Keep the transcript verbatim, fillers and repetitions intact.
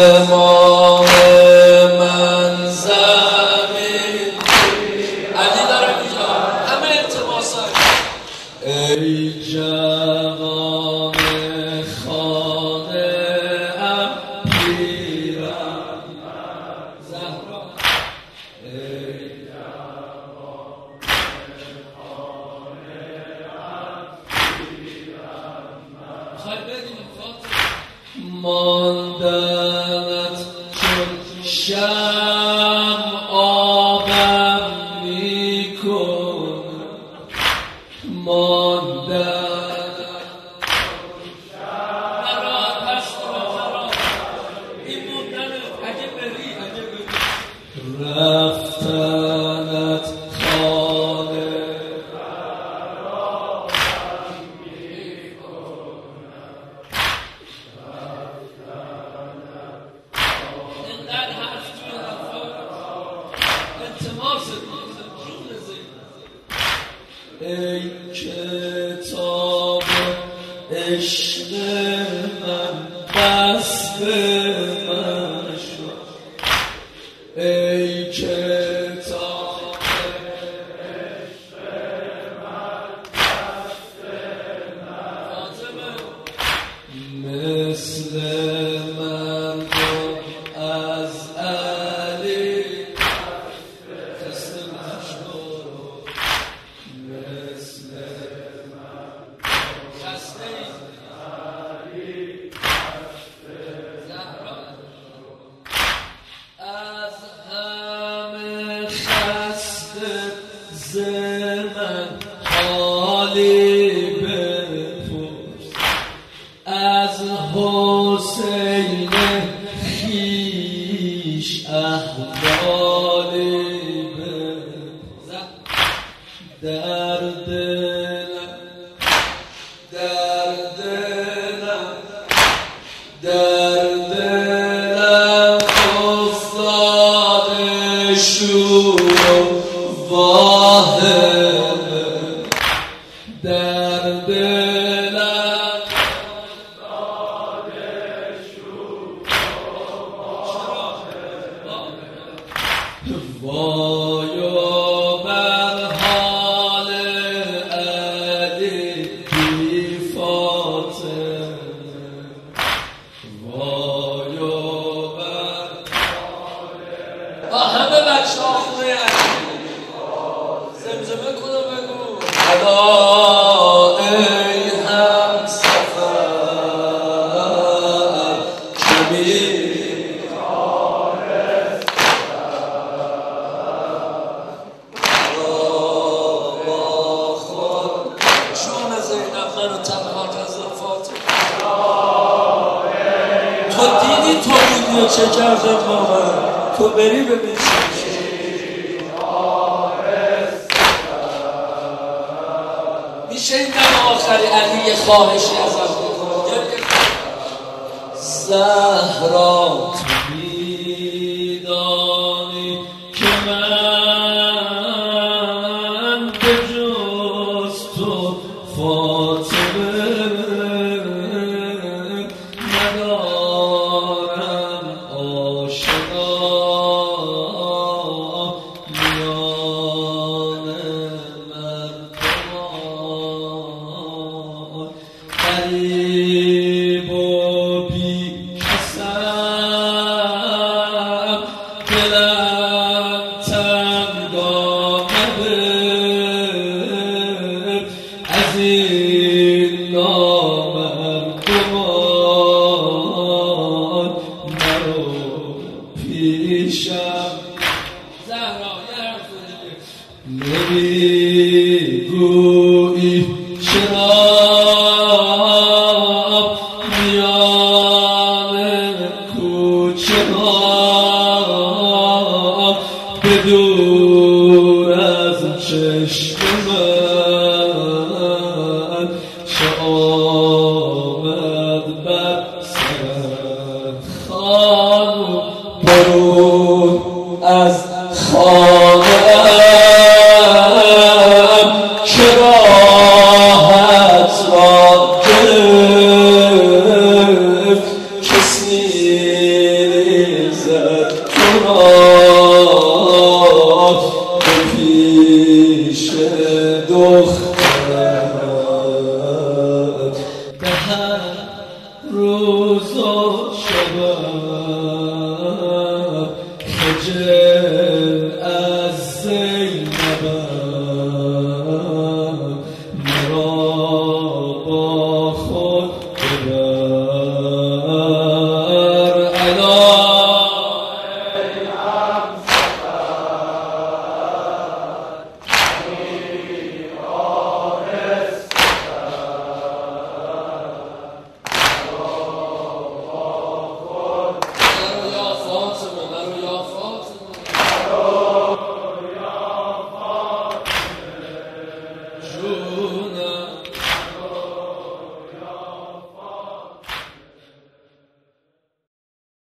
آسمان من زمین علی داره اینجا همه التماسات. ای جوان خانه ام پیرم زهرا، ای جوان خانه ام پیرم خواهی بدیم خاطر ماندنت چون شمع آبم میکن، ماندنت چون شمع برات پس برات این موندنت اگه بری اگه بری رفتنت خانه خرابم میکنم، اینقدر حرف توی حرفا التماس جون زید. ای کتاب عشق من بس به من شد، ای کتاب عشق من بس به من، مثل من گم از علی خسته نشد، مثل من خسته علی زهرا، از همه خسته ز من حالی بپرس، از حسین خویش احوالی بپرس. در دلم در دلم در دلم افتاده شور و واهمه، در دلم افتاده شور و واهمه، وایو بر حال علی بی فاطمه، وایو بر حال همه بچه ها خونه علی زمزمه کنو بگو ادا ای همسفر کبیر تو دیدی تو بودی و چه کردم با من، تو بری ببین چه میشه. این دم آخری علی یه خواهشی ازم بکنه، زهرا تو میدانی که من به جز تو فاطمه ندارم آشنا میان مردمان، غریب و بی کسم دلم تنگ آمده از این نامردمان، نرو پیشم زهرا یه حرف دیگه نمیگویی شراب میان کوچه ها بدور از چشم من چه آمد بر سر خانم برون از خانه‌ام که راحت را گرفت کسی خجل از زینبم مرا با خود ببر الا True.